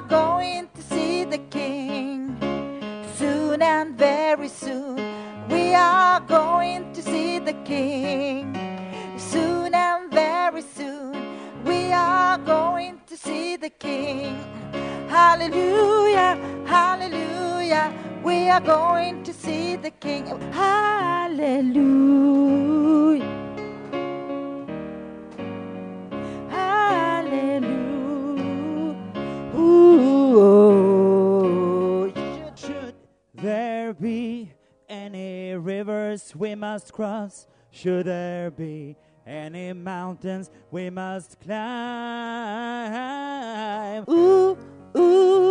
going to see the King. Soon and very soon, we are going to see the King. Soon and very soon, we are going to see the King. Hallelujah, hallelujah, we are going to see the King. Hallelujah, hallelujah. Ooh. Should there be any rivers we must cross? Should there be any mountains we must climb? Ooh, ooh.